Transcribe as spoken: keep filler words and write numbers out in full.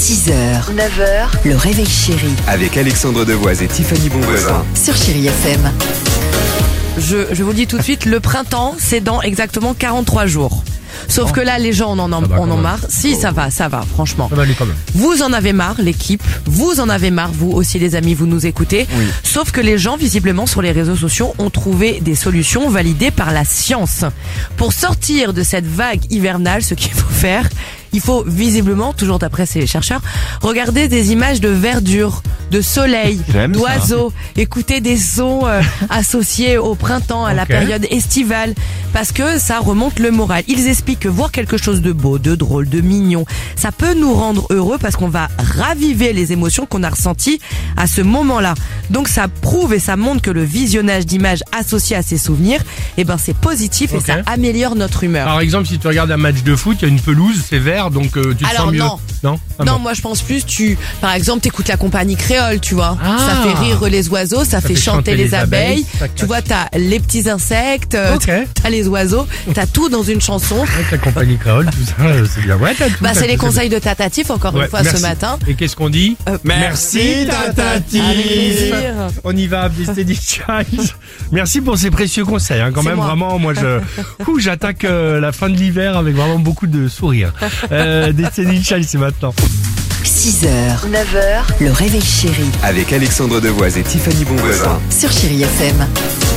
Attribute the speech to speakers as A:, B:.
A: six heures, neuf heures, le réveil chéri
B: Avec Alexandre Devoise et Tiffany Bonvoisin.
A: sur Chéri F M.
C: Je, je vous le dis tout de suite, le printemps, c'est dans exactement quarante-trois jours. Sauf que là, les gens, on en, en,
D: Ça va
C: on
D: quand
C: en
D: même.
C: marre. Si, ça va, ça va, franchement.
D: Ça va aller quand même.
C: Vous en avez marre, l'équipe. Vous en avez marre, vous aussi, les amis, vous nous écoutez.
B: Oui.
C: Sauf que les gens, visiblement, sur les réseaux sociaux, ont trouvé des solutions validées par la science. Pour sortir de cette vague hivernale, ce qu'il faut faire, il faut visiblement, toujours d'après ces chercheurs, regarder des images de verdure, de soleil,
D: J'aime ça.
C: d'oiseaux, écouter des sons euh, associés au printemps, à la
D: Ok.
C: période estivale, parce que ça remonte le moral. Ils expliquent que voir quelque chose de beau, de drôle, de mignon, ça peut nous rendre heureux parce qu'on va raviver les émotions qu'on a ressenties à ce moment-là. Donc ça prouve et ça montre que le visionnage d'images associées à ces souvenirs, eh ben c'est positif
D: Ok.
C: et ça améliore notre humeur.
D: Par exemple, si tu regardes un match de foot, il y a une pelouse, c'est vert, donc euh, tu te
C: Alors
D: sens mieux.
C: non.
D: Non, Ah
C: Non,
D: bon.
C: moi je pense plus, tu, par exemple, t'écoutes la compagnie créole, tu vois.
D: Ah.
C: Ça fait rire les oiseaux, ça, fait, chanter, les abeilles.
D: tac,
C: Tu
D: tac.
C: vois, t'as les petits insectes, euh,
D: Ok.
C: t'as les oiseaux, t'as tout dans une chanson.
D: Avec la compagnie créole, tout ça, euh, c'est bien. Ouais, t'as tout.
C: Bah,
D: t'as
C: c'est les
D: tout,
C: conseils de Tatatif, encore
D: Ouais,
C: une fois,
D: merci.
C: ce matin.
D: Et qu'est-ce qu'on dit
C: Euh,
D: Merci Tatatif.
C: Avec plaisir.
D: On y va, Destiny Child. Merci pour ces précieux conseils. Hein. Quand
C: C'est
D: même,
C: moi.
D: vraiment, moi, je, Ouh, j'attaque euh, la fin de l'hiver avec vraiment beaucoup de sourires. Euh, Destiny Child, c'est maintenant.
A: six heures, neuf heures, le réveil chéri
B: Avec Alexandre Devoise et Tiffany Bonvoisin.
A: sur Chéri F M.